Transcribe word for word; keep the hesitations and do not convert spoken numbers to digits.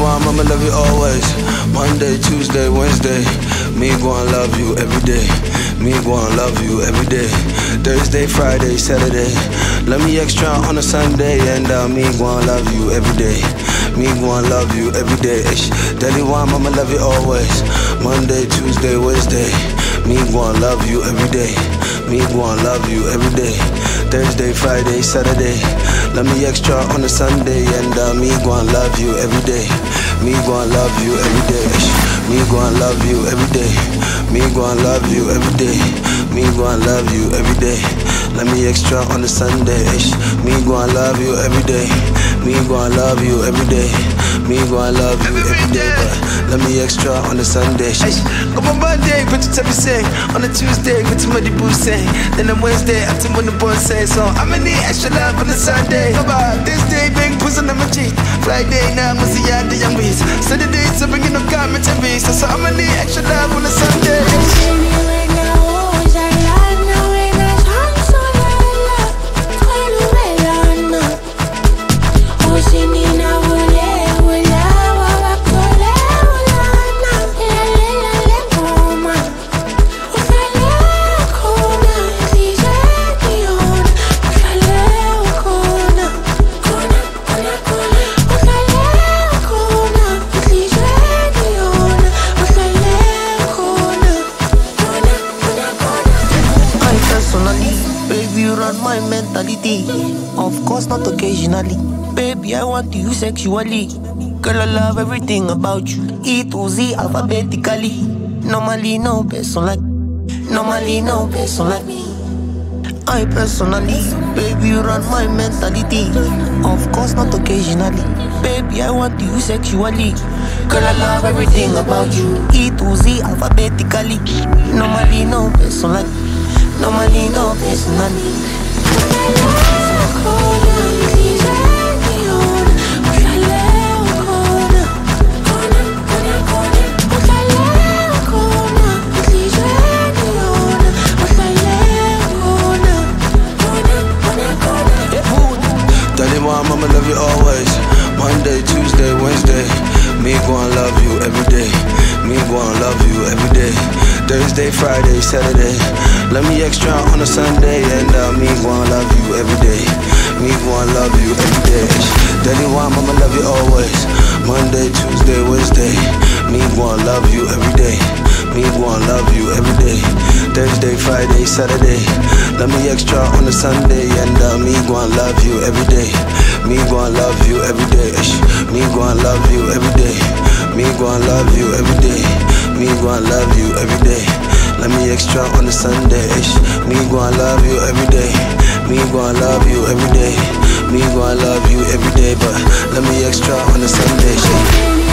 one, I'ma love you always. Monday, Tuesday, Wednesday. Me gonna love you every day. Me gonna love you every day. Thursday, Friday, Saturday. Love me extra on a Sunday, and uh, me gonna love you every day. Me gonna love you every day. Daddy one, I'ma love you always. Monday, Tuesday, Wednesday. Me gonna love you every day. Me gonna love you every day. Thursday, Friday, Saturday. Love me extra on a Sunday, and uh, me gonna love you every day. Me gonna love you every day. Me gonna love you every day. Me gonna love you every day. Me gonna love you every day. Let me extra on a Sunday. Me gonna love you every day. Me gonna love you every day. Me gonna love you every day. But let me extra on a Sunday. Come on Monday, put your tummy sing. On a Tuesday, put your money boo sing. Then on Wednesday, after when the boy say so. I'ma need extra love on a Sunday. About this day, big puss on my cheek. Friday, now I'm see the young bees. Saturday, so bringing no commentary. So, so I'ma need extra love on a Sunday. My mentality, of course not occasionally. Baby, I want you sexually. Girl, I love everything about you. E to Z alphabetically. Normally no person like, normally no person like me. I personally, baby, you run my mentality. Of course not occasionally. Baby, I want you sexually. Girl, I love everything about you. E to Z alphabetically. Normally no person like, normally no personally. I'ma love you always. Monday, Tuesday, Wednesday. Me gonna love you every day. Me gonna love you every day. Thursday, Friday, Saturday. Love me extra on a Sunday, and uh, me gonna love you every day. Me gonna love you every day. Daddy one, I'ma love you always. Monday, Tuesday, Wednesday. Me gonna love you every day. Me gonna love you every day. Thursday, Friday, Saturday. Love me extra on a Sunday, and uh, me gonna love you every day. Me gonna love you every day. Me gonna love you every day. Me gonna love you every day. Me gonna love you every day. Let me extra on a Sunday. Me gonna love you every day. Me gonna love you every day. Me gonna love you every day. But let me extra on a Sunday.